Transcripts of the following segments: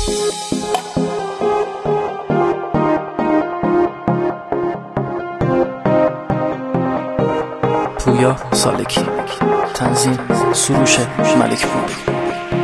پویا سالکی، تنظیم سروش ملک پور.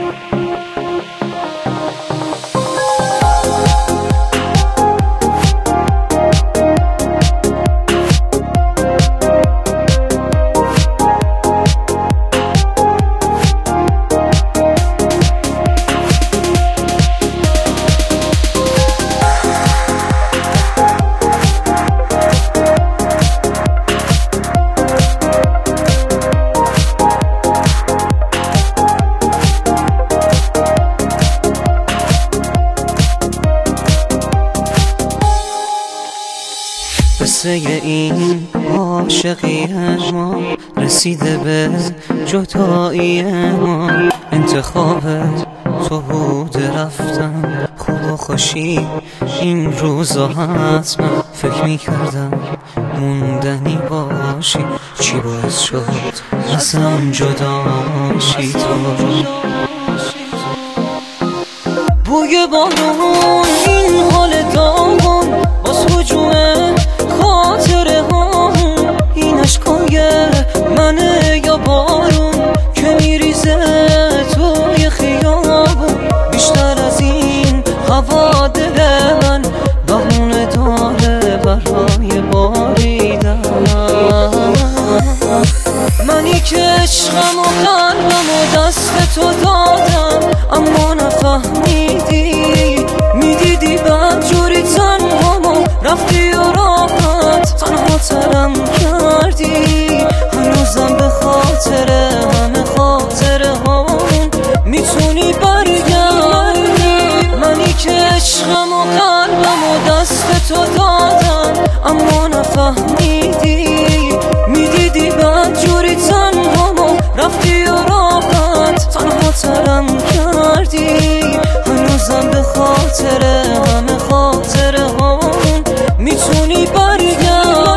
قصه این عاشقی ما رسیده به جدایی ما. انتخابت تو بود رفتم، خوب و خوشی این روزا حتما فکر میکردم موندنی باشی. چی باعث شد ازم جداشی تو؟ بوی بارون این حال داغم باز هجومه خاطره هامون. این اشکای منه یا بارون که میریزه توی خیابون؟ بیشتر از این هوا دل من بهونه داره برای باریدن. منی که عشقم و قلبم و دست تو دادم اما نفهمیدی. میدیدی بدجوری تنهامو رفتی و راحت تنها ترم کردی. هنوزم به خاطر همه خاطره هامون میتونی برگردی. منی که عشقم و قلبم و دست تو دادم اما نفهمیدی. میدیدی بدجوری تنهامو رفتی و راحت تنها ترم کردی. هنوزم به خاطر همه خاطره هامون میتونی برگردی.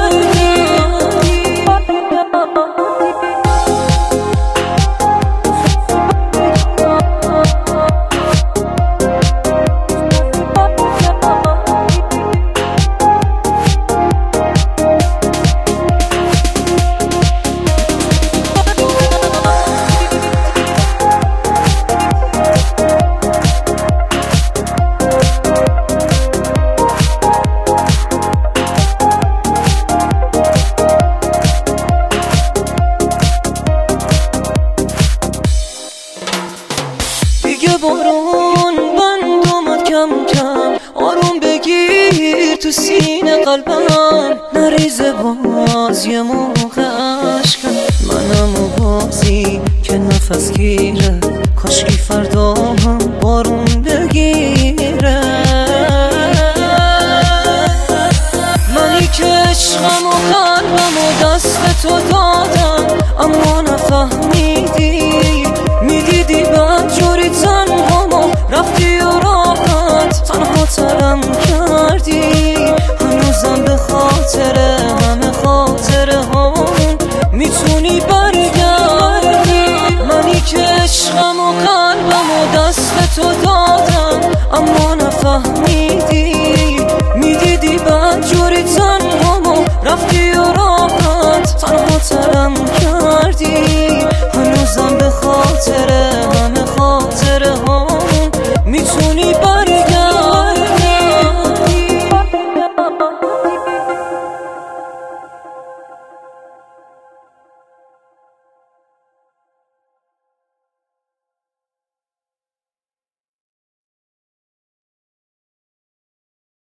بارون بند اومد کم کم، آروم بگیر تو سینه قلبم. نریزه باز یه موقع عشقم، منم و بازی که نفس گیره. کاشکی فردا هم بارون بگیره. منی که عشقم و قلبم و دست تو دادم اما نفهمیدی. میدیدی بدجوری تنهامو رفتی و راحت تنها ترم کردی. هنوزم به خاطر همه خاطره هامون میتونی برگردی. منی که عشقم و قلبم و دست تو دادم اما